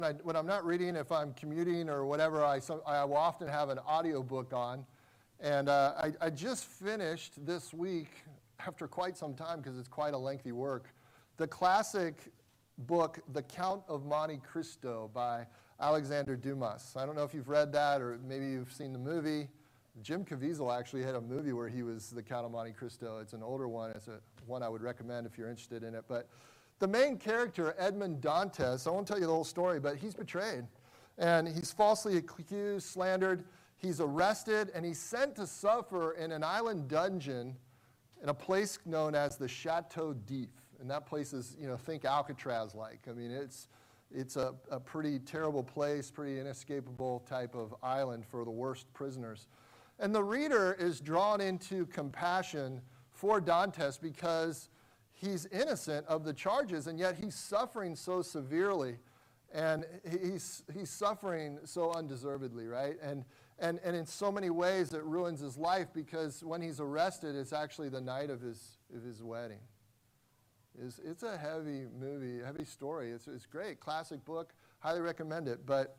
when I'm not reading, if I'm commuting or whatever, I will often have an audiobook on. And I just finished this week, after quite some time, because it's quite a lengthy work, the classic book, The Count of Monte Cristo by Alexander Dumas. I don't know if you've read that or maybe you've seen the movie. Jim Caviezel actually had a movie where he was the Count of Monte Cristo. It's an older one. It's one I would recommend if you're interested in it. But the main character, Edmond Dantes, I won't tell you the whole story, but he's betrayed. And he's falsely accused, slandered. He's arrested, and he's sent to suffer in an island dungeon in a place known as the Chateau d'If. And that place is, think Alcatraz-like. I mean, it's a pretty terrible place, pretty inescapable type of island for the worst prisoners. And the reader is drawn into compassion for Dantes because he's innocent of the charges, and yet he's suffering so severely, and he's suffering so undeservedly, right? And in so many ways it ruins his life, because when he's arrested, it's actually the night of his wedding. It's a heavy movie, heavy story. It's great, classic book, highly recommend it. But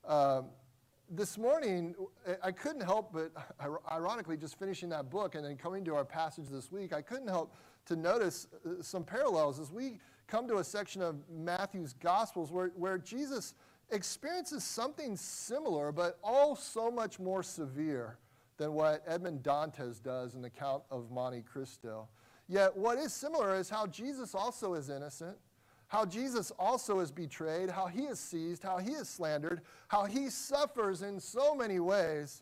this morning, I couldn't help but, ironically, just finishing that book and then coming to our passage this week, I couldn't help to notice some parallels as we come to a section of Matthew's Gospels where Jesus experiences something similar, but all so much more severe than what Edmond Dantes does in the Count of Monte Cristo. Yet what is similar is how Jesus also is innocent, how Jesus also is betrayed, how he is seized, how he is slandered, how he suffers in so many ways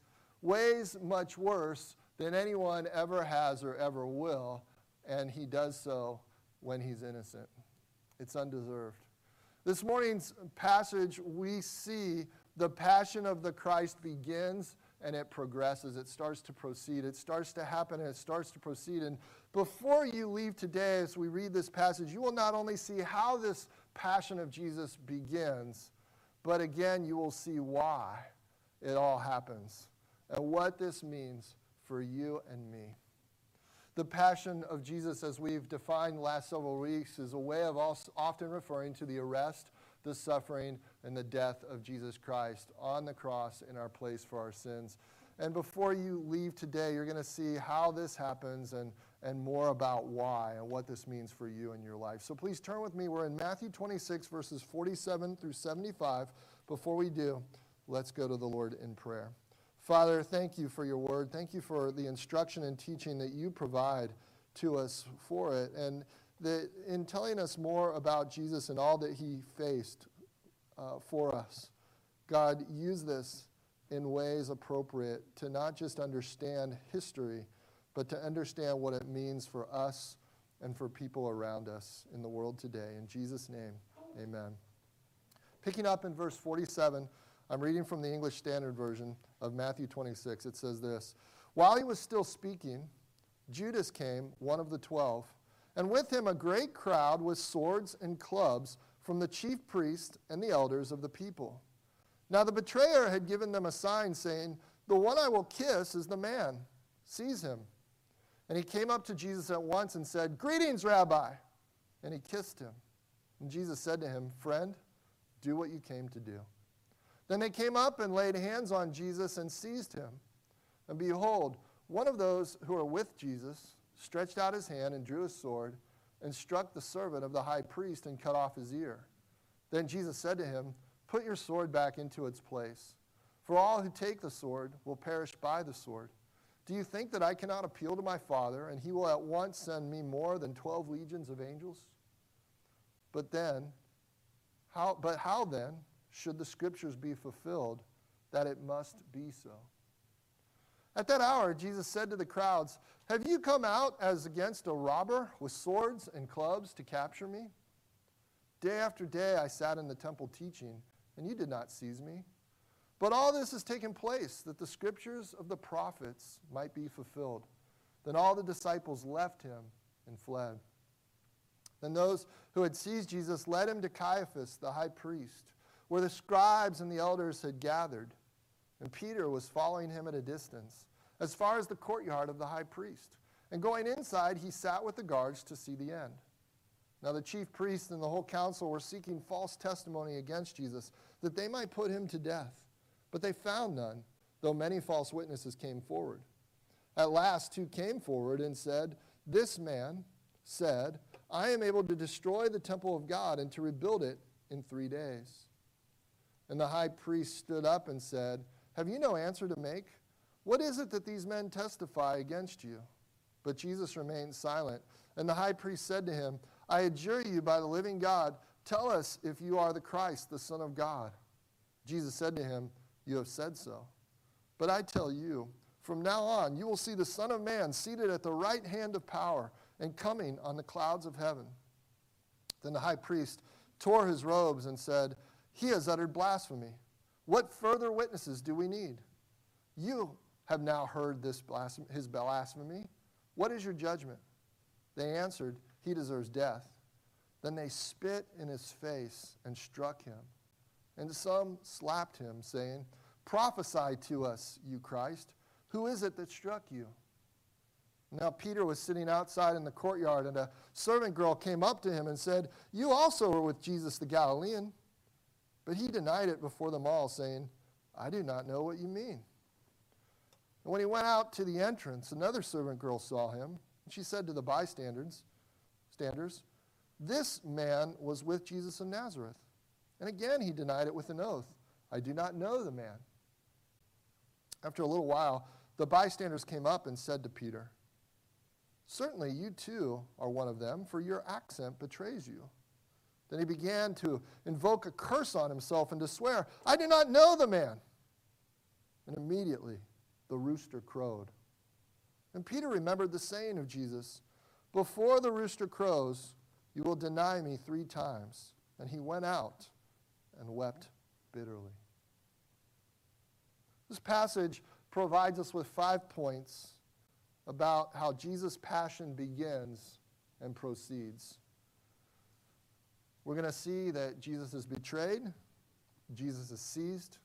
much worse than anyone ever has or ever will, and he does so when he's innocent. It's undeserved. This morning's passage, we see the passion of the Christ begins and it progresses. It starts to proceed. It starts to happen and it starts to proceed. And before you leave today, as we read this passage, you will not only see how this passion of Jesus begins, but again, you will see why it all happens and what this means for you and me. The passion of Jesus, as we've defined the last several weeks, is a way of often referring to the arrest, the suffering, and the death of Jesus Christ on the cross in our place for our sins. And before you leave today, you're going to see how this happens and more about why and what this means for you and your life. So please turn with me. We're in Matthew 26, verses 47 through 75. Before we do, let's go to the Lord in prayer. Father, thank you for your word. Thank you for the instruction and teaching that you provide to us for it. And that in telling us more about Jesus and all that he faced for us, God, use this in ways appropriate to not just understand history, but to understand what it means for us and for people around us in the world today. In Jesus' name, amen. Picking up in verse 47, I'm reading from the English Standard Version of Matthew 26. It says this: While he was still speaking, Judas came, one of the 12, and with him a great crowd with swords and clubs from the chief priests and the elders of the people. Now the betrayer had given them a sign, saying, "The one I will kiss is the man. Seize him." And he came up to Jesus at once and said, "Greetings, Rabbi." And he kissed him. And Jesus said to him, "Friend, do what you came to do." Then they came up and laid hands on Jesus and seized him. And behold, one of those who were with Jesus stretched out his hand and drew his sword and struck the servant of the high priest and cut off his ear. Then Jesus said to him, "Put your sword back into its place. For all who take the sword will perish by the sword. Do you think that I cannot appeal to my Father, and he will at once send me more than 12 legions of angels? But how then should the scriptures be fulfilled that it must be so?" At that hour, Jesus said to the crowds, "Have you come out as against a robber with swords and clubs to capture me? Day after day I sat in the temple teaching, and you did not seize me. But all this has taken place that the scriptures of the prophets might be fulfilled." Then all the disciples left him and fled. Then those who had seized Jesus led him to Caiaphas, the high priest, where the scribes and the elders had gathered. And Peter was following him at a distance, as far as the courtyard of the high priest. And going inside, he sat with the guards to see the end. Now the chief priests and the whole council were seeking false testimony against Jesus, that they might put him to death. But they found none, though many false witnesses came forward. At last 2 came forward and said, "This man said, I am able to destroy the temple of God and to rebuild it in 3 days." And the high priest stood up and said, "Have you no answer to make? What is it that these men testify against you?" But Jesus remained silent. And the high priest said to him, "I adjure you by the living God, tell us if you are the Christ, the Son of God." Jesus said to him, "You have said so. But I tell you, from now on you will see the Son of Man seated at the right hand of power and coming on the clouds of heaven." Then the high priest tore his robes and said, "He has uttered blasphemy. What further witnesses do we need? You have now heard his blasphemy. What is your judgment?" They answered, "He deserves death." Then they spit in his face and struck him. And some slapped him, saying, "Prophesy to us, you Christ. Who is it that struck you?" Now Peter was sitting outside in the courtyard, and a servant girl came up to him and said, "You also were with Jesus the Galilean." But he denied it before them all, saying, "I do not know what you mean." And when he went out to the entrance, another servant girl saw him, and she said to the bystanders, "This man was with Jesus of Nazareth." And again he denied it with an oath, "I do not know the man." After a little while, the bystanders came up and said to Peter, "Certainly you too are one of them, for your accent betrays you." Then he began to invoke a curse on himself and to swear, "I do not know the man." And immediately the rooster crowed. And Peter remembered the saying of Jesus, "Before the rooster crows, you will deny me 3 times." And he went out and wept bitterly. This passage provides us with 5 points about how Jesus' passion begins and proceeds. We're going to see that Jesus is betrayed, Jesus is seized,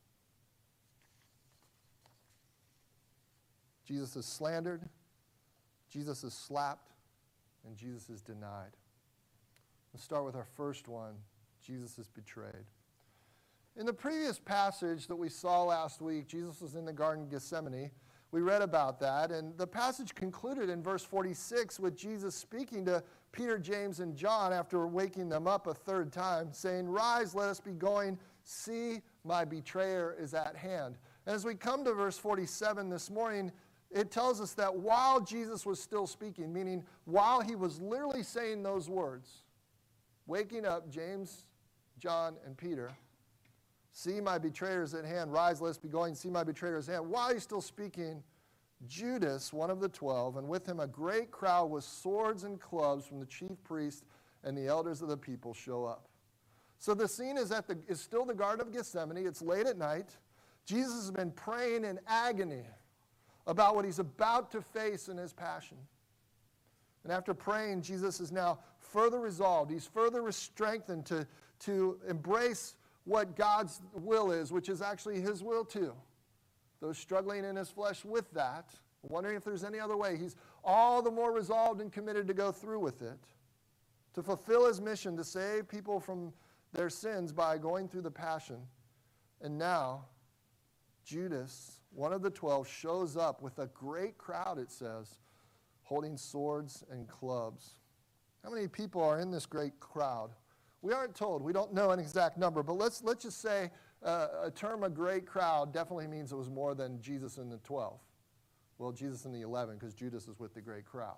Jesus is slandered, Jesus is slapped, and Jesus is denied. Let's start with our first one. Jesus is betrayed. In the previous passage that we saw last week, Jesus was in the Garden of Gethsemane. We read about that, and the passage concluded in verse 46 with Jesus speaking to Peter, James, and John after waking them up a 3rd time, saying, "Rise, let us be going. See, my betrayer is at hand." And as we come to verse 47 this morning, it tells us that while Jesus was still speaking, meaning while he was literally saying those words, waking up James, John, and Peter, "See, my betrayer is at hand. Rise, let us be going. See, my betrayer is at hand." While he's still speaking, Judas, one of the 12, and with him a great crowd with swords and clubs from the chief priests and the elders of the people show up. So the scene is still the Garden of Gethsemane. It's late at night. Jesus has been praying in agony about what he's about to face in his passion. And after praying, Jesus is now further resolved. He's further strengthened to embrace what God's will is, which is actually his will too. Those struggling in his flesh with that, wondering if there's any other way, he's all the more resolved and committed to go through with it, to fulfill his mission to save people from their sins by going through the passion. And now, Judas, one of the 12, shows up with a great crowd, it says, holding swords and clubs. How many people are in this great crowd? We aren't told. We don't know an exact number, but let's just say a term, a great crowd, definitely means it was more than Jesus and the 12. Well, Jesus and the 11, because Judas is with the great crowd.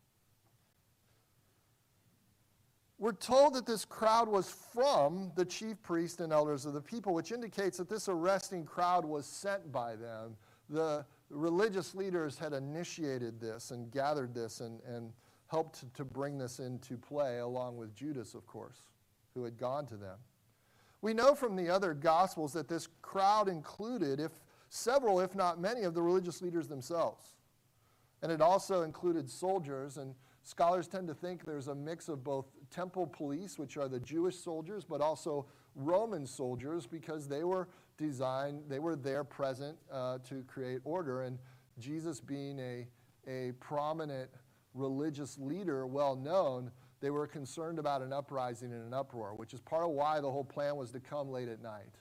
We're told that this crowd was from the chief priests and elders of the people, which indicates that this arresting crowd was sent by them. The religious leaders had initiated this and gathered this and helped to bring this into play, along with Judas, of course, who had gone to them. We know from the other Gospels that this crowd included several, if not many, of the religious leaders themselves. And it also included soldiers, and scholars tend to think there's a mix of both temple police, which are the Jewish soldiers, but also Roman soldiers, because they were there present to create order. And Jesus being a prominent religious leader, well known, They were concerned about an uprising and an uproar, which is part of why the whole plan was to come late at night.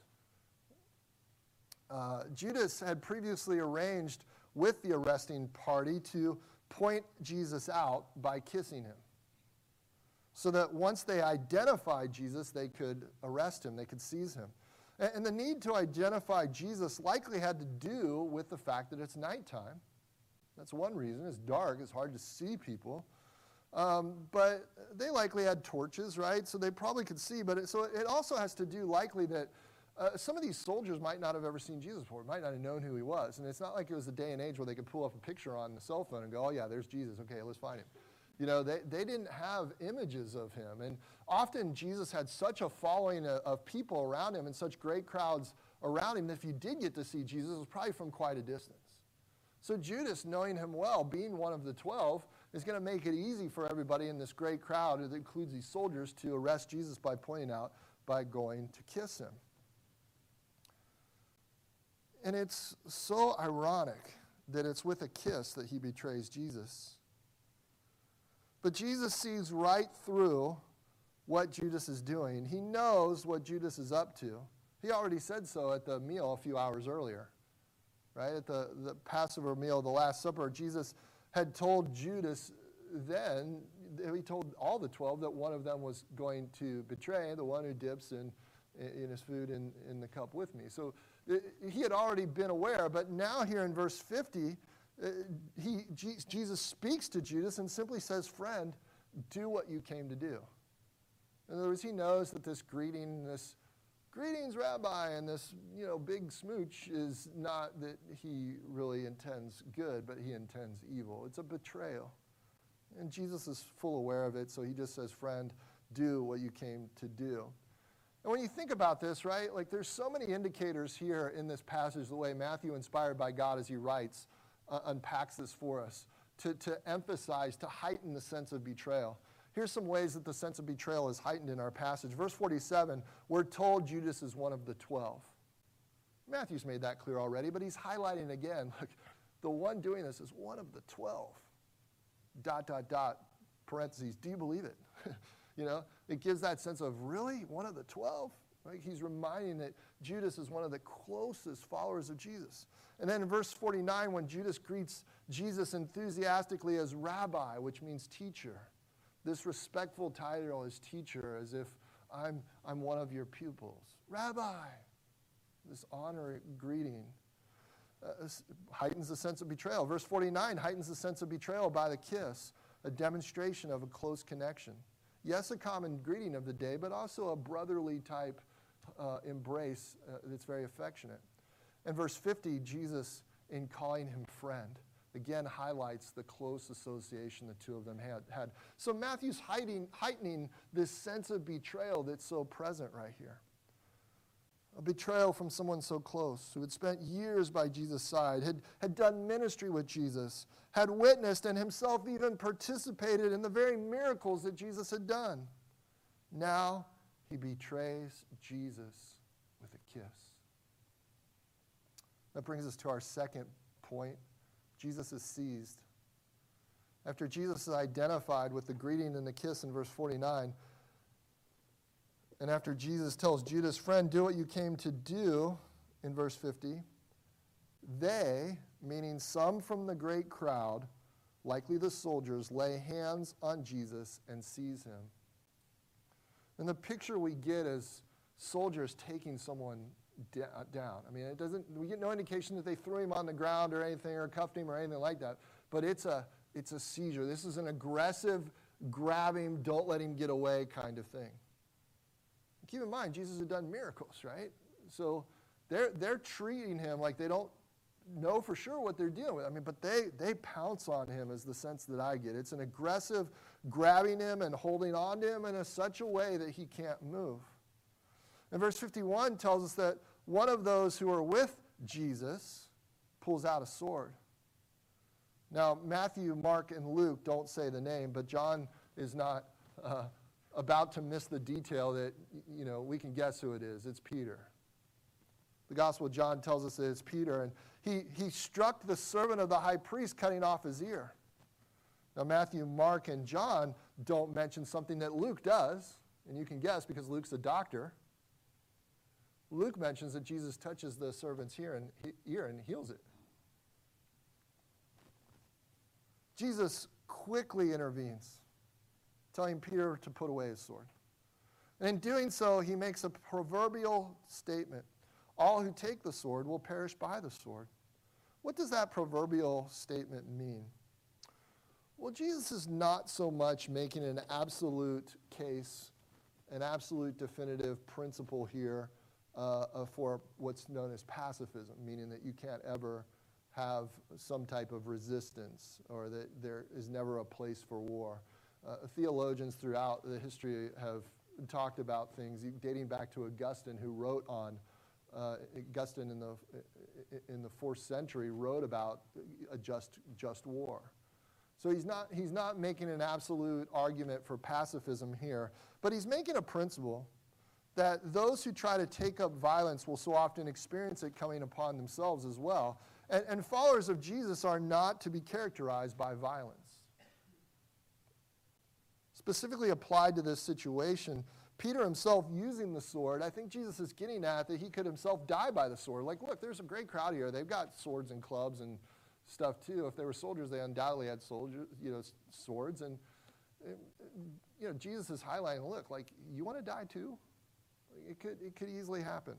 Judas had previously arranged with the arresting party to point Jesus out by kissing him, so that once they identified Jesus, they could arrest him, they could seize him. And the need to identify Jesus likely had to do with the fact that it's nighttime. That's one reason. It's dark. It's hard to see people. But they likely had torches, right? So they probably could see. But it also has to do likely that some of these soldiers might not have ever seen Jesus before, might not have known who he was. And it's not like it was a day and age where they could pull up a picture on the cell phone and go, oh, yeah, there's Jesus. Okay, let's find him. You know, they didn't have images of him. And often Jesus had such a following of people around him and such great crowds around him that if you did get to see Jesus, it was probably from quite a distance. So Judas, knowing him well, being one of the 12, is going to make it easy for everybody in this great crowd, that includes these soldiers, to arrest Jesus by pointing out, by going to kiss him. And it's so ironic that it's with a kiss that he betrays Jesus. But Jesus sees right through what Judas is doing. He knows what Judas is up to. He already said so at the meal a few hours earlier. Right? At the Passover meal, the Last Supper, Jesus had told Judas then, he told all the 12 that one of them was going to betray, the one who dips in his food in the cup with me. So he had already been aware, but now here in verse 50, Jesus speaks to Judas and simply says, friend, do what you came to do. In other words, he knows that this greeting, this greetings, Rabbi, and this, big smooch is not that he really intends good, but he intends evil. It's a betrayal. And Jesus is full aware of it, so he just says, friend, do what you came to do. And when you think about this, right, like there's so many indicators here in this passage, the way Matthew, inspired by God as he writes, unpacks this for us, to emphasize, to heighten the sense of betrayal. Here's some ways that the sense of betrayal is heightened in our passage. Verse 47, we're told Judas is one of the 12. Matthew's made that clear already, but he's highlighting again, look, the one doing this is one of the 12. ... parentheses, do you believe it? It gives that sense of, really? One of the 12? Like he's reminding that Judas is one of the closest followers of Jesus. And then in verse 49, when Judas greets Jesus enthusiastically as Rabbi, which means teacher, this respectful title as teacher, as if I'm one of your pupils. Rabbi, this honor greeting, heightens the sense of betrayal. Verse 49 heightens the sense of betrayal by the kiss, a demonstration of a close connection. Yes, a common greeting of the day, but also a brotherly type embrace that's very affectionate. And verse 50, Jesus, in calling him friend, again highlights the close association the two of them had. So Matthew's heightening this sense of betrayal that's so present right here. A betrayal from someone so close, who had spent years by Jesus' side, had done ministry with Jesus, had witnessed and himself even participated in the very miracles that Jesus had done. Now he betrays Jesus with a kiss. That brings us to our second point. Jesus is seized. After Jesus is identified with the greeting and the kiss in verse 49, and after Jesus tells Judas, friend, do what you came to do, in verse 50, they, meaning some from the great crowd, likely the soldiers, lay hands on Jesus and seize him. And the picture we get is soldiers taking someone down. I mean, we get no indication that they threw him on the ground or anything, or cuffed him or anything like that. But it's a seizure. This is an aggressive, grab him, don't let him get away kind of thing. Keep in mind, Jesus had done miracles, right? So they're treating him like they don't know for sure what they're dealing with. I mean, but they pounce on him is the sense that I get. It's an aggressive grabbing him and holding on to him in such a way that he can't move. And verse 51 tells us that one of those who are with Jesus pulls out a sword. Now, Matthew, Mark, and Luke don't say the name, but John is not about to miss the detail that, we can guess who it is. It's Peter. The Gospel of John tells us that it's Peter, and he struck the servant of the high priest, cutting off his ear. Now, Matthew, Mark, and John don't mention something that Luke does, and you can guess because Luke's a doctor. Luke mentions that Jesus touches the servant's ear and heals it. Jesus quickly intervenes, telling Peter to put away his sword. And in doing so, he makes a proverbial statement. All who take the sword will perish by the sword. What does that proverbial statement mean? Well, Jesus is not so much making an absolute case, an absolute definitive principle here for what's known as pacifism, meaning that you can't ever have some type of resistance or that there is never a place for war. Theologians throughout the history have talked about things dating back to Augustine, who wrote on Augustine in the 4th century wrote about a just war. So he's not making an absolute argument for pacifism here, but he's making a principle that those who try to take up violence will so often experience it coming upon themselves as well. And followers of Jesus are not to be characterized by violence. Specifically applied to this situation, Peter himself using the sword, I think Jesus is getting at that he could himself die by the sword. Like, look, there's a great crowd here. They've got swords and clubs and stuff too. If they were soldiers, they undoubtedly had swords. And Jesus is highlighting, look, like, you want to die too? It could easily happen.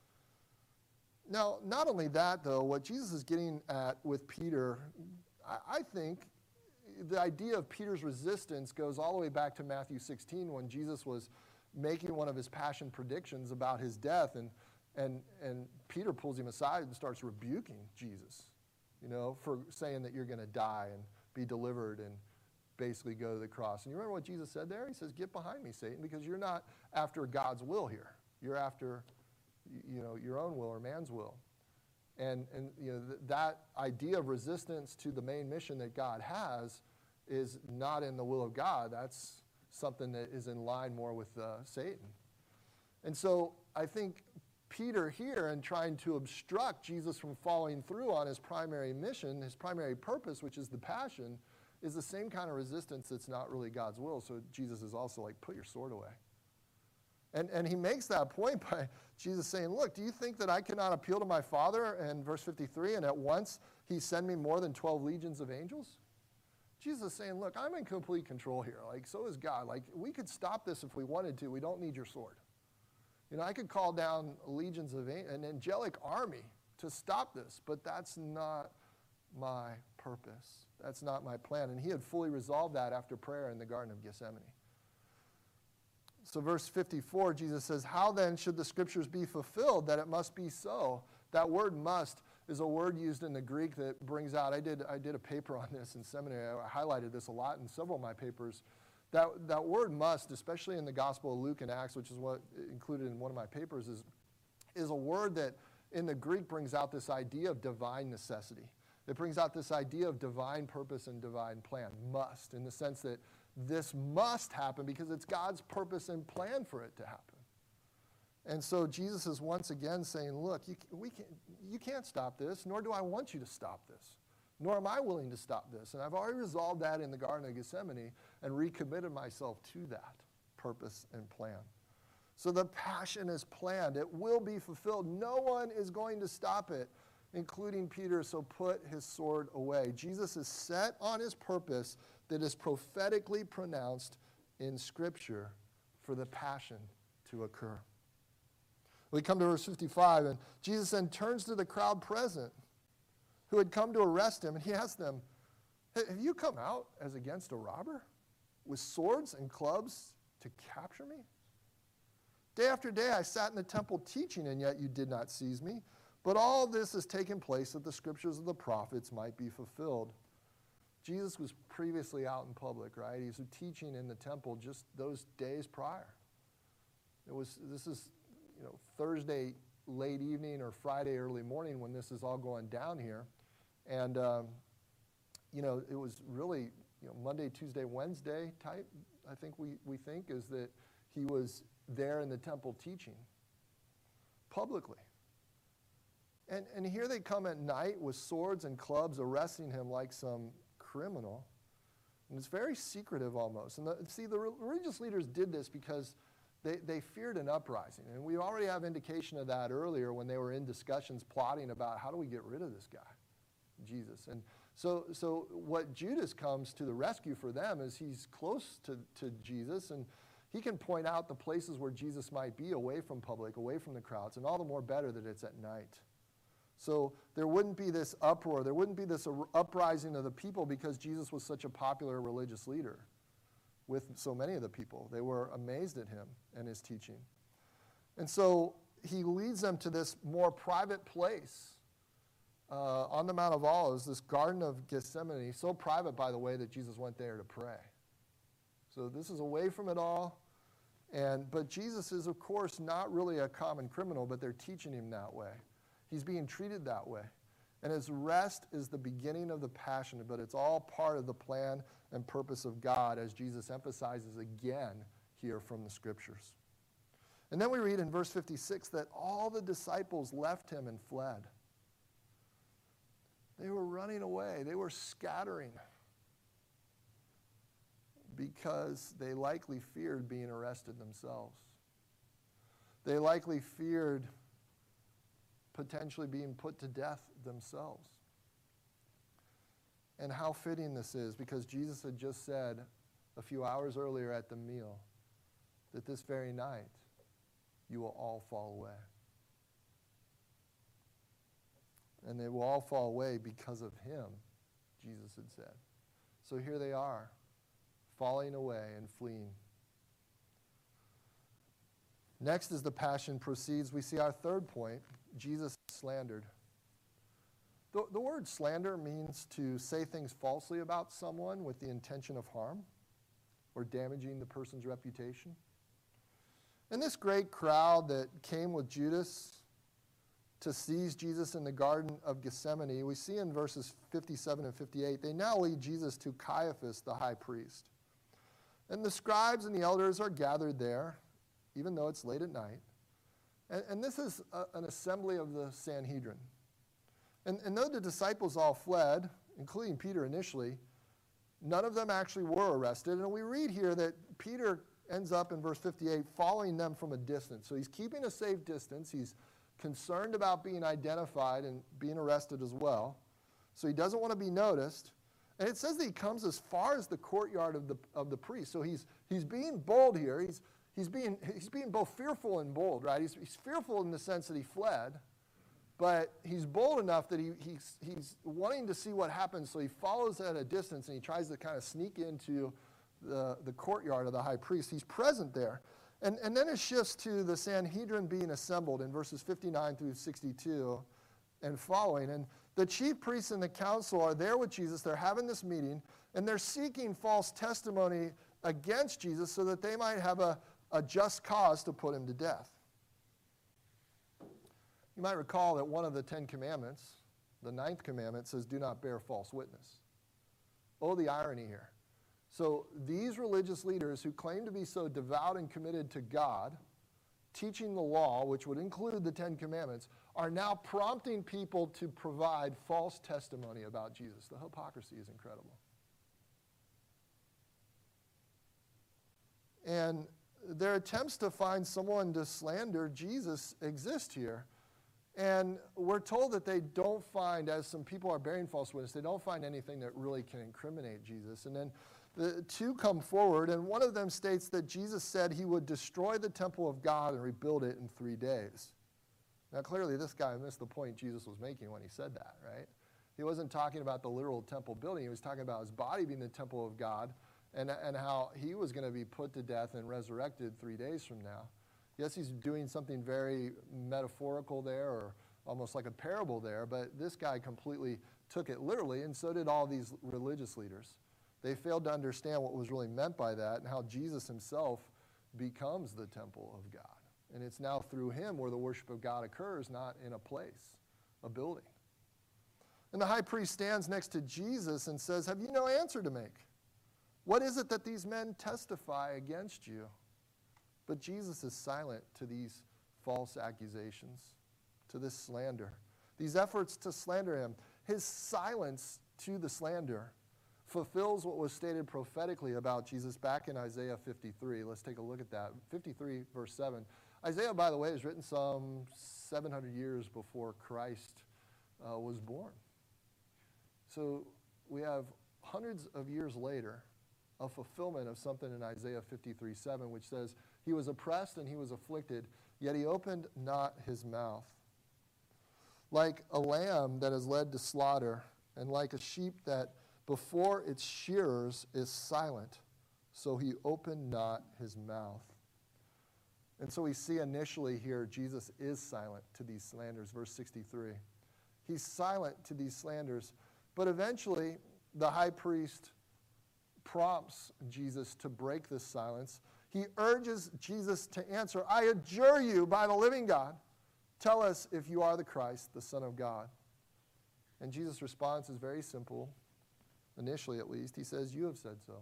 Now, not only that, though, what Jesus is getting at with Peter, I think the idea of Peter's resistance goes all the way back to Matthew 16 when Jesus was making one of his passion predictions about his death, and Peter pulls him aside and starts rebuking Jesus, for saying that you're going to die and be delivered and basically go to the cross. And you remember what Jesus said there? He says, "Get behind me, Satan, because you're not after God's will here. You're after, your own will or man's will." And that idea of resistance to the main mission that God has is not in the will of God. That's something that is in line more with Satan. And so I think Peter here, in trying to obstruct Jesus from following through on his primary mission, his primary purpose, which is the passion, is the same kind of resistance that's not really God's will. So Jesus is also like, put your sword away. And he makes that point by Jesus saying, look, do you think that I cannot appeal to my Father, in verse 53, and at once he send me more than 12 legions of angels? Jesus is saying, look, I'm in complete control here. Like, so is God. Like, we could stop this if we wanted to. We don't need your sword. I could call down legions of an angelic army to stop this, but that's not my purpose. That's not my plan. And he had fully resolved that after prayer in the Garden of Gethsemane. So verse 54, Jesus says, how then should the scriptures be fulfilled that it must be so? That word must is a word used in the Greek that brings out, I did a paper on this in seminary. I highlighted this a lot in several of my papers. That word must, especially in the Gospel of Luke and Acts, which is what included in one of my papers, is a word that in the Greek brings out this idea of divine necessity. It brings out this idea of divine purpose and divine plan, must, in the sense that this must happen because it's God's purpose and plan for it to happen. And so Jesus is once again saying, look, you can't stop this, nor do I want you to stop this, nor am I willing to stop this. And I've already resolved that in the Garden of Gethsemane and recommitted myself to that purpose and plan. So the passion is planned. It will be fulfilled. No one is going to stop it, including Peter, so put his sword away. Jesus is set on his purpose that is prophetically pronounced in Scripture for the passion to occur. We come to verse 55, and Jesus then turns to the crowd present who had come to arrest him, and he asked them, have you come out as against a robber with swords and clubs to capture me? Day after day I sat in the temple teaching, and yet you did not seize me. But all this has taken place that the scriptures of the prophets might be fulfilled. Jesus was previously out in public, right? He was teaching in the temple just those days prior. This is Thursday late evening or Friday early morning when this is all going down here. And, it was really, Monday, Tuesday, Wednesday type, I think we think, is that he was there in the temple teaching publicly. And here they come at night with swords and clubs arresting him like some criminal. And it's very secretive almost. And the religious leaders did this because they feared an uprising. And we already have indication of that earlier when they were in discussions plotting about how do we get rid of this guy, Jesus. And so what Judas comes to the rescue for them is he's close to Jesus, and he can point out the places where Jesus might be away from public, away from the crowds, and all the more better that it's at night. So there wouldn't be this uproar, there wouldn't be this uprising of the people because Jesus was such a popular religious leader with so many of the people. They were amazed at him and his teaching. And so he leads them to this more private place on the Mount of Olives, this Garden of Gethsemane, so private, by the way, that Jesus went there to pray. So this is away from it all. But Jesus is, of course, not really a common criminal, but they're teaching him that way. He's being treated that way. And his rest is the beginning of the passion, but it's all part of the plan and purpose of God, as Jesus emphasizes again here from the Scriptures. And then we read in verse 56 that all the disciples left him and fled. They were running away. They were scattering because they likely feared being arrested themselves. They likely feared potentially being put to death themselves. And how fitting this is, because Jesus had just said a few hours earlier at the meal that this very night you will all fall away. And they will all fall away because of him, Jesus had said. So here they are, falling away and fleeing. Next, as the passion proceeds, we see our third point, Jesus slandered. The word slander means to say things falsely about someone with the intention of harm or damaging the person's reputation. And this great crowd that came with Judas to seize Jesus in the Garden of Gethsemane, we see in verses 57 and 58, they now lead Jesus to Caiaphas, the high priest. And the scribes and the elders are gathered there, even though it's late at night. And this is an assembly of the Sanhedrin. And though the disciples all fled, including Peter initially, none of them actually were arrested. And we read here that Peter ends up in verse 58 following them from a distance. So he's keeping a safe distance. He's concerned about being identified and being arrested as well. So he doesn't want to be noticed. And it says that he comes as far as the courtyard of the priest. So he's being bold here. He's being both fearful and bold, right? He's fearful in the sense that he fled, but he's bold enough that he's wanting to see what happens, so he follows at a distance and he tries to kind of sneak into the courtyard of the high priest. He's present there. And then it shifts to the Sanhedrin being assembled in verses 59 through 62 and following. And the chief priests and the council are there with Jesus. They're having this meeting, and they're seeking false testimony against Jesus so that they might have a just cause to put him to death. You might recall that one of the 10 commandments, the 9th commandment, says, do not bear false witness. Oh, the irony here. So these religious leaders who claim to be so devout and committed to God, teaching the law, which would include the 10 commandments, are now prompting people to provide false testimony about Jesus. The hypocrisy is incredible. And their attempts to find someone to slander Jesus exist here. And we're told that they don't find, as some people are bearing false witness, they don't find anything that really can incriminate Jesus. And then the two come forward, and one of them states that Jesus said he would destroy the temple of God and rebuild it in 3 days. Now, clearly, this guy missed the point Jesus was making when he said that, right? He wasn't talking about the literal temple building. He was talking about his body being the temple of God and how he was going to be put to death and resurrected 3 days from now. Yes, he's doing something very metaphorical there, or almost like a parable there, but this guy completely took it literally, and so did all these religious leaders. They failed to understand what was really meant by that and how Jesus himself becomes the temple of God. And it's now through him where the worship of God occurs, not in a place, a building. And the high priest stands next to Jesus and says, have you no answer to make? What is it that these men testify against you? But Jesus is silent to these false accusations, to this slander, these efforts to slander him. His silence to the slander fulfills what was stated prophetically about Jesus back in Isaiah 53. Let's take a look at that. 53, verse 7. Isaiah, by the way, is written some 700 years before Christ was born. So we have hundreds of years later a fulfillment of something in Isaiah 53:7, which says, he was oppressed and he was afflicted, yet he opened not his mouth. Like a lamb that is led to slaughter, and like a sheep that before its shearers is silent, so he opened not his mouth. And so we see initially here, Jesus is silent to these slanders, verse 63. He's silent to these slanders, but eventually the high priest prompts Jesus to break this silence. He urges Jesus to answer, I adjure you by the living God, tell us if you are the Christ, the Son of God. And Jesus' response is very simple, initially at least. He says, you have said so.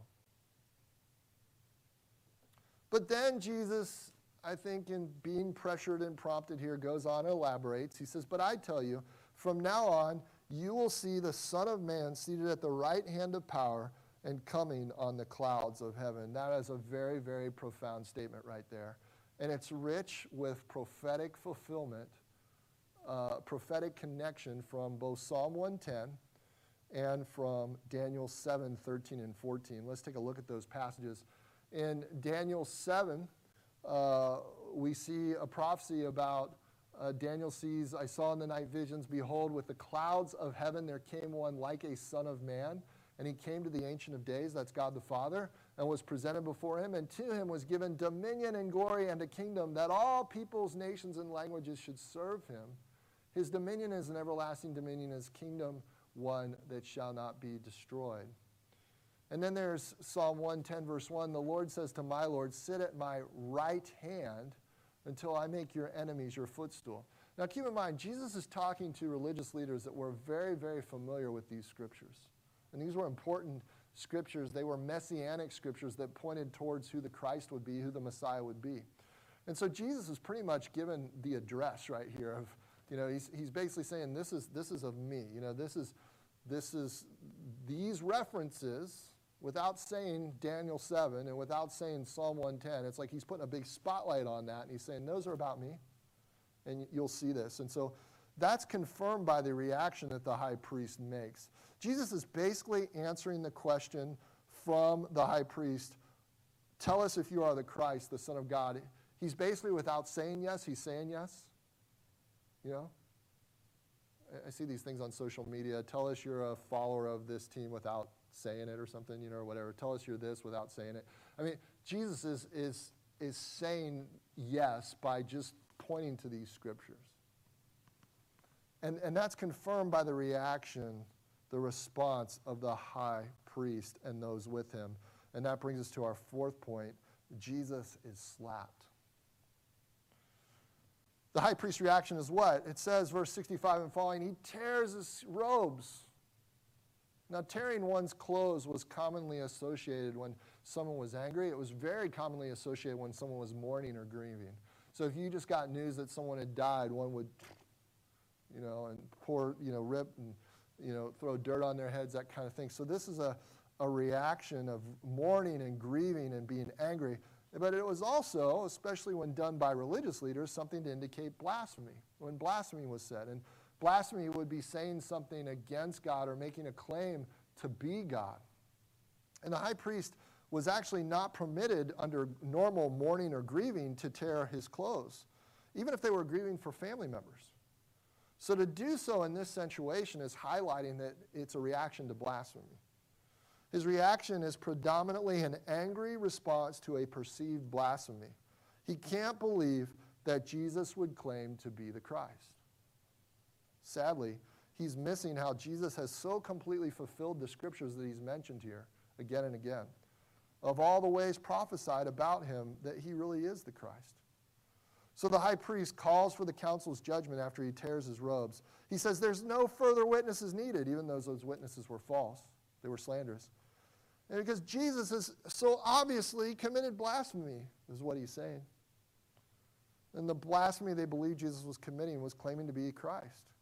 But then Jesus, I think in being pressured and prompted here, goes on and elaborates. He says, but I tell you, from now on, you will see the Son of Man seated at the right hand of power and coming on the clouds of heaven. That is a very, very profound statement right there. And it's rich with prophetic fulfillment, prophetic connection from both Psalm 110 and from Daniel 7, 13 and 14. Let's take a look at those passages. In Daniel 7, we see a prophecy about Daniel sees, I saw in the night visions, behold, with the clouds of heaven there came one like a son of man, and he came to the Ancient of Days, that's God the Father, and was presented before him, and to him was given dominion and glory and a kingdom, that all peoples, nations, and languages should serve him. His dominion is an everlasting dominion, his kingdom one that shall not be destroyed. And then there's Psalm 110, verse 1, the Lord says to my Lord, sit at my right hand until I make your enemies your footstool. Now keep in mind, Jesus is talking to religious leaders that were very, very familiar with these scriptures. And these were important scriptures. They were messianic scriptures that pointed towards who the Christ would be, who the Messiah would be. And so Jesus is pretty much given the address right here of, he's basically saying, this is of me. This is these references, without saying Daniel 7 and without saying Psalm 110, it's like he's putting a big spotlight on that, and he's saying, those are about me, and you'll see this. And so that's confirmed by the reaction that the high priest makes. Jesus is basically answering the question from the high priest, tell us if you are the Christ, the Son of God. He's basically, without saying yes, he's saying yes. I see these things on social media. Tell us you're a follower of this team without saying it or something, or whatever. Tell us you're this without saying it. I mean, Jesus is saying yes by just pointing to these scriptures. And that's confirmed by the reaction, the response of the high priest and those with him. And that brings us to our fourth point. Jesus is slapped. The high priest's reaction is what? It says, verse 65 and following, he tears his robes. Now, tearing one's clothes was commonly associated when someone was angry. It was very commonly associated when someone was mourning or grieving. So if you just got news that someone had died, one would, and pour, rip and, throw dirt on their heads, that kind of thing. So this is a reaction of mourning and grieving and being angry. But it was also, especially when done by religious leaders, something to indicate blasphemy, when blasphemy was said. And blasphemy would be saying something against God or making a claim to be God. And the high priest was actually not permitted under normal mourning or grieving to tear his clothes, even if they were grieving for family members. So to do so in this situation is highlighting that it's a reaction to blasphemy. His reaction is predominantly an angry response to a perceived blasphemy. He can't believe that Jesus would claim to be the Christ. Sadly, he's missing how Jesus has so completely fulfilled the scriptures that he's mentioned here again and again, of all the ways prophesied about him that he really is the Christ. So the high priest calls for the council's judgment after he tears his robes. He says there's no further witnesses needed, even though those witnesses were false. They were slanderous. And because Jesus has so obviously committed blasphemy, is what he's saying. And the blasphemy they believed Jesus was committing was claiming to be Christ.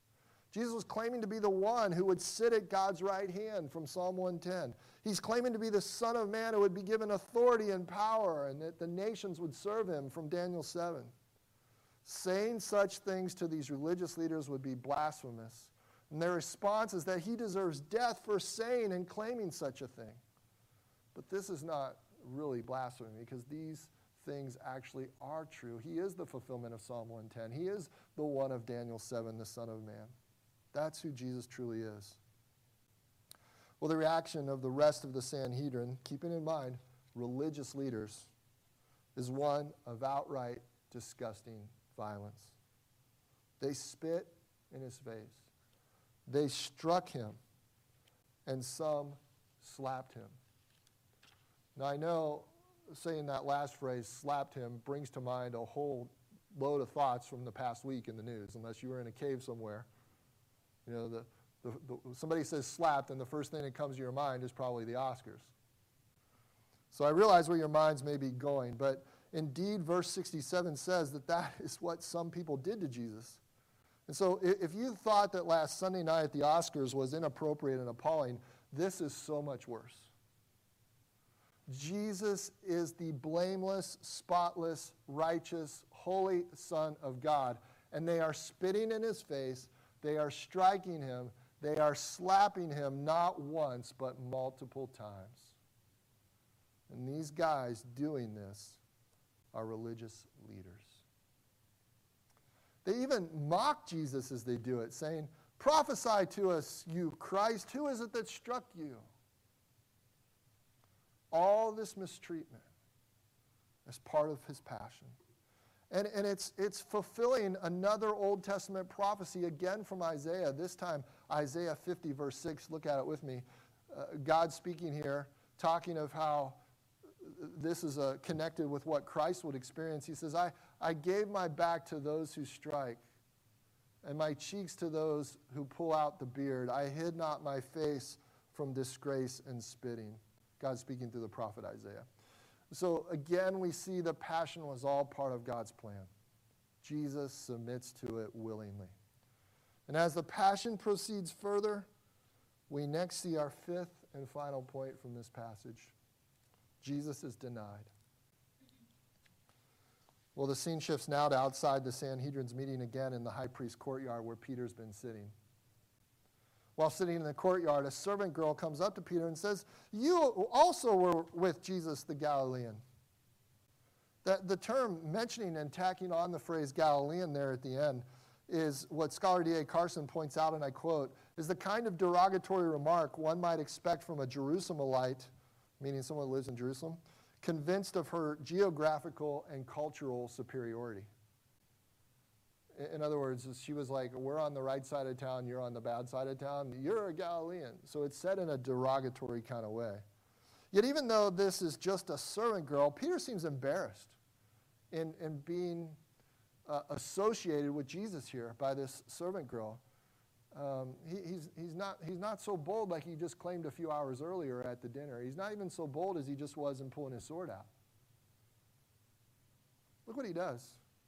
Jesus was claiming to be the one who would sit at God's right hand from Psalm 110. He's claiming to be the Son of Man who would be given authority and power and that the nations would serve him from Daniel 7. Saying such things to these religious leaders would be blasphemous. And their response is that he deserves death for saying and claiming such a thing. But this is not really blasphemy because these things actually are true. He is the fulfillment of Psalm 110. He is the one of Daniel 7, the Son of Man. That's who Jesus truly is. Well, the reaction of the rest of the Sanhedrin, keeping in mind religious leaders, is one of outright disgusting violence. They spit in his face. They struck him, and some slapped him. Now, I know saying that last phrase, slapped him, brings to mind a whole load of thoughts from the past week in the news, unless you were in a cave somewhere. You know, somebody says slapped, and the first thing that comes to your mind is probably the Oscars. So I realize where your minds may be going, but indeed, verse 67 says that is what some people did to Jesus. And so if you thought that last Sunday night at the Oscars was inappropriate and appalling, this is so much worse. Jesus is the blameless, spotless, righteous, holy Son of God. And they are spitting in his face. They are striking him. They are slapping him not once, but multiple times. And these guys doing this are religious leaders. They even mock Jesus as they do it, saying, "Prophesy to us, you Christ. Who is it that struck you?" All this mistreatment as part of his passion. And it's fulfilling another Old Testament prophecy again from Isaiah. This time, Isaiah 50, verse 6. Look at it with me. God speaking here, talking of how this is connected with what Christ would experience. He says, I gave my back to those who strike, and my cheeks to those who pull out the beard. I hid not my face from disgrace and spitting. God speaking through the prophet Isaiah. So again, we see the passion was all part of God's plan. Jesus submits to it willingly. And as the passion proceeds further, we next see our fifth and final point from this passage. Jesus is denied. Well, the scene shifts now to outside the Sanhedrin's meeting again in the high priest's courtyard where Peter's been sitting. While sitting in the courtyard, a servant girl comes up to Peter and says, "You also were with Jesus the Galilean." The term mentioning and tacking on the phrase Galilean there at the end is what scholar D.A. Carson points out, and I quote, is the kind of derogatory remark one might expect from a Jerusalemite, meaning someone who lives in Jerusalem, convinced of her geographical and cultural superiority. In other words, she was like, we're on the right side of town, you're on the bad side of town, you're a Galilean. So it's said in a derogatory kind of way. Yet even though this is just a servant girl, Peter seems embarrassed in being associated with Jesus here by this servant girl. He's not so bold like he just claimed a few hours earlier at the dinner. He's not even so bold as he just was in pulling his sword out. Look what he does.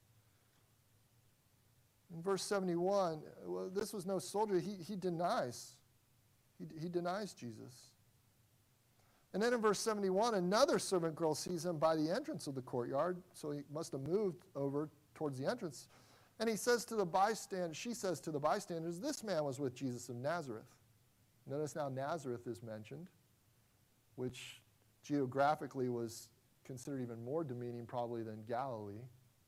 In verse 71, well, this was no soldier. He denies. He denies Jesus. And then in verse 71, another servant girl sees him by the entrance of the courtyard, so he must have moved over towards the entrance. And she says to the bystanders, this man was with Jesus of Nazareth. Notice now Nazareth is mentioned, which geographically was considered even more demeaning probably than Galilee.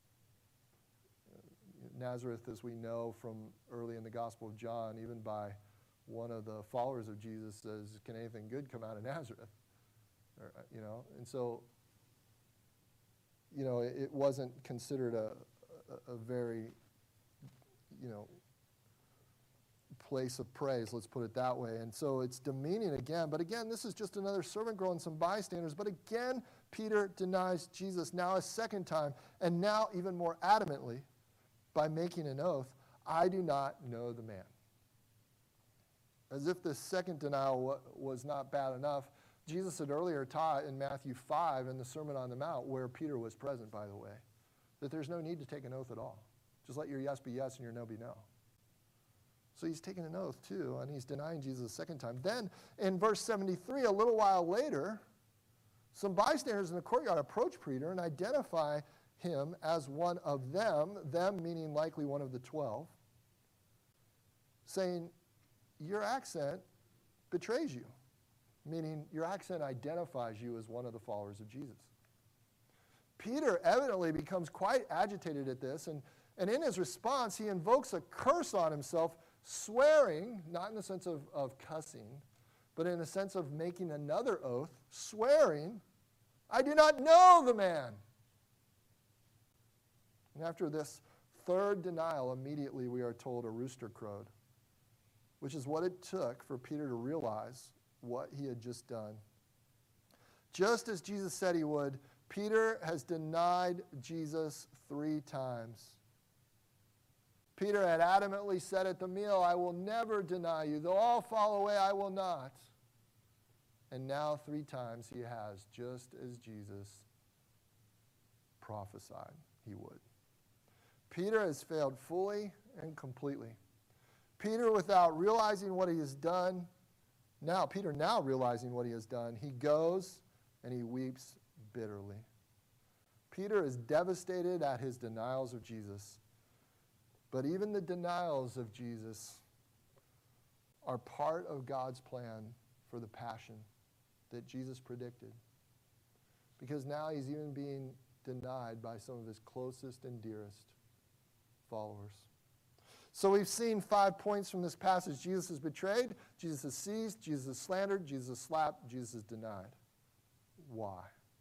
Nazareth, as we know from early in the Gospel of John, even by one of the followers of Jesus, says, can anything good come out of Nazareth? And so, it wasn't considered a very, place of praise, let's put it that way. And so it's demeaning again. But again, this is just another servant girl and some bystanders. But again, Peter denies Jesus now a second time, and now even more adamantly by making an oath, I do not know the man. As if the second denial was not bad enough, Jesus had earlier taught in Matthew 5 in the Sermon on the Mount, where Peter was present, by the way, that there's no need to take an oath at all. Just let your yes be yes and your no be no. So he's taking an oath too, and he's denying Jesus a second time. Then in verse 73, a little while later, some bystanders in the courtyard approach Peter and identify him as one of them meaning likely one of the 12, saying, your accent betrays you, meaning your accent identifies you as one of the followers of Jesus. Peter evidently becomes quite agitated at this, and in his response, he invokes a curse on himself, swearing, not in the sense of cussing, but in the sense of making another oath, swearing, I do not know the man. And after this third denial, immediately we are told a rooster crowed, which is what it took for Peter to realize what he had just done. Just as Jesus said he would, Peter has denied Jesus 3 times. Peter had adamantly said at the meal, I will never deny you. Though all fall away, I will not. And now 3 times he has, just as Jesus prophesied he would. Peter has failed fully and completely. Peter, without realizing what he has done, Peter now realizing what he has done, he goes and he weeps bitterly. Peter is devastated at his denials of Jesus. But even the denials of Jesus are part of God's plan for the passion that Jesus predicted. Because now he's even being denied by some of his closest and dearest followers. So we've seen 5 points from this passage. Jesus is betrayed, Jesus is seized, Jesus is slandered, Jesus is slapped, Jesus is denied. Why?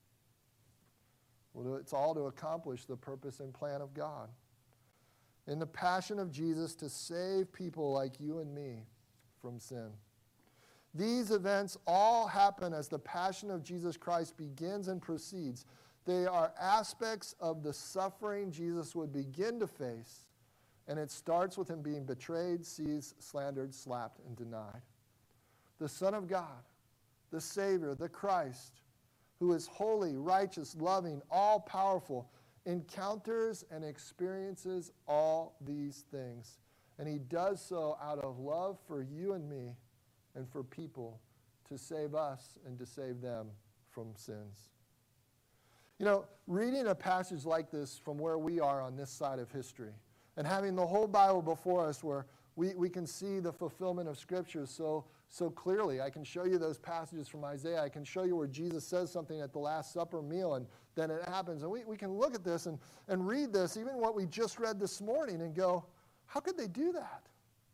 Well, it's all to accomplish the purpose and plan of God. In the passion of Jesus to save people like you and me from sin. These events all happen as the passion of Jesus Christ begins and proceeds. They are aspects of the suffering Jesus would begin to face, and it starts with him being betrayed, seized, slandered, slapped, and denied. The Son of God, the Savior, the Christ, who is holy, righteous, loving, all-powerful, encounters and experiences all these things. And he does so out of love for you and me and for people to save us and to save them from sins. You know, reading a passage like this from where we are on this side of history and having the whole Bible before us where we can see the fulfillment of Scripture so clearly. I can show you those passages from Isaiah. I can show you where Jesus says something at the Last Supper meal and then it happens. And we can look at this and read this, even what we just read this morning, and go, how could they do that?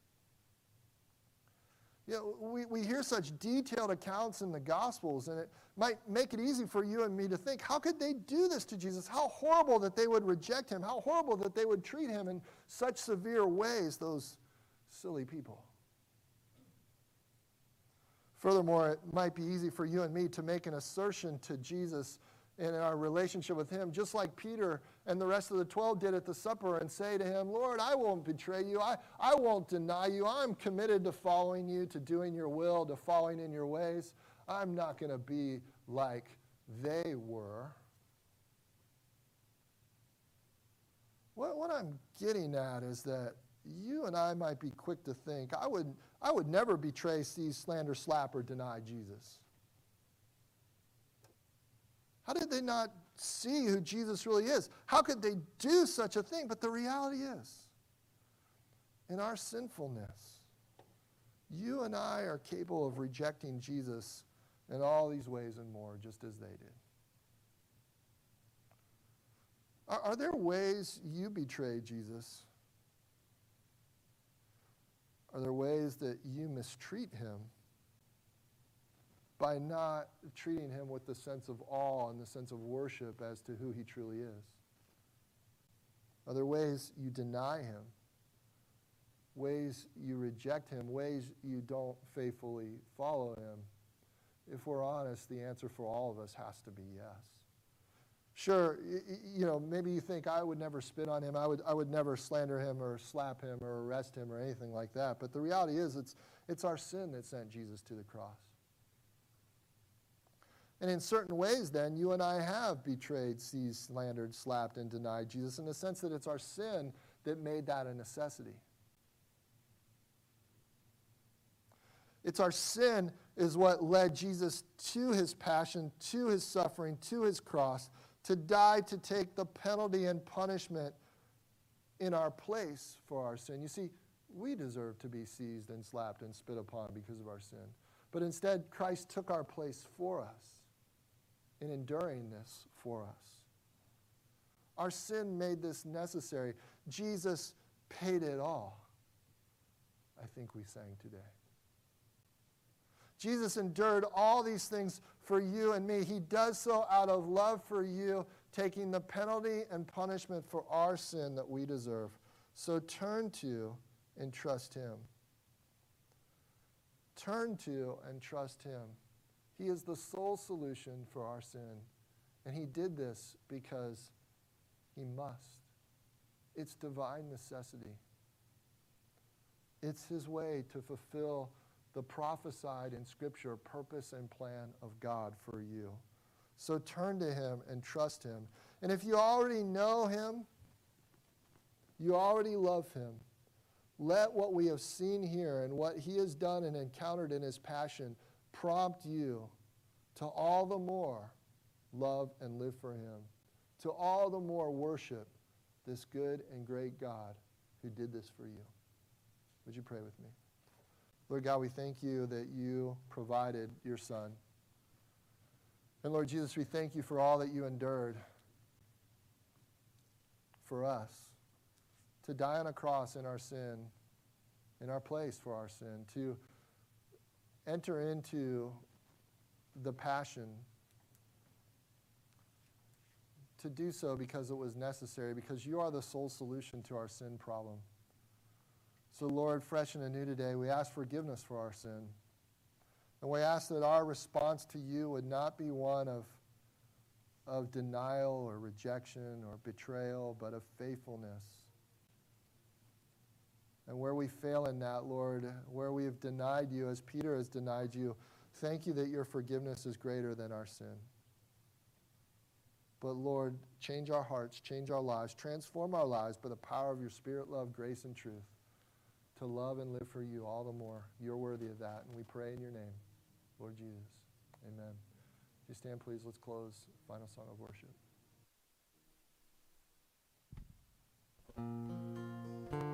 You know, we hear such detailed accounts in the Gospels, and it might make it easy for you and me to think, how could they do this to Jesus? How horrible that they would reject him. How horrible that they would treat him in such severe ways, those silly people. Furthermore, it might be easy for you and me to make an assertion to Jesus in our relationship with him, just like Peter and the rest of the 12 did at the supper, and say to him, Lord, I won't betray you. I won't deny you. I'm committed to following you, to doing your will, to following in your ways. I'm not going to be like they were. What I'm getting at is that you and I might be quick to think, I would never betray, seize, slander, slap, or deny Jesus. How did they not see who Jesus really is? How could they do such a thing? But the reality is, in our sinfulness, you and I are capable of rejecting Jesus in all these ways and more, just as they did. Are there ways you betray Jesus? Are there ways that you mistreat him by not treating him with the sense of awe and the sense of worship as to who he truly is? Are there ways you deny him? Ways you reject him? Ways you don't faithfully follow him? If we're honest, the answer for all of us has to be yes. Sure, maybe you think I would never spit on him, I would never slander him or slap him or arrest him or anything like that. But the reality is it's our sin that sent Jesus to the cross. And in certain ways, then, you and I have betrayed, seized, slandered, slapped, and denied Jesus in the sense that it's our sin that made that a necessity. It's our sin is what led Jesus to his passion, to his suffering, to his cross, to die to take the penalty and punishment in our place for our sin. You see, we deserve to be seized and slapped and spit upon because of our sin. But instead, Christ took our place for us in enduring this for us. Our sin made this necessary. Jesus paid it all, I think we sang today. Jesus endured all these things for you and me. He does so out of love for you, taking the penalty and punishment for our sin that we deserve. So turn to and trust him. Turn to and trust him. He is the sole solution for our sin. And he did this because he must. It's divine necessity. It's his way to fulfill the prophesied in Scripture purpose and plan of God for you. So turn to him and trust him. And if you already know him, you already love him, let what we have seen here and what he has done and encountered in his passion prompt you to all the more love and live for him, to all the more worship this good and great God who did this for you. Would you pray with me? Lord God, we thank you that you provided your Son. And Lord Jesus, we thank you for all that you endured for us, to die on a cross in our sin, in our place for our sin, to enter into the passion, to do so because it was necessary, because you are the sole solution to our sin problem. So Lord, fresh and anew today, we ask forgiveness for our sin. And we ask that our response to you would not be one of denial or rejection or betrayal, but of faithfulness. And where we fail in that, Lord, where we have denied you, as Peter has denied you, thank you that your forgiveness is greater than our sin. But Lord, change our hearts, change our lives, transform our lives by the power of your Spirit, love, grace, and truth, to love and live for you all the more. You're worthy of that, and we pray in your name, Lord Jesus. Amen. If you stand, please, let's close. Final song of worship.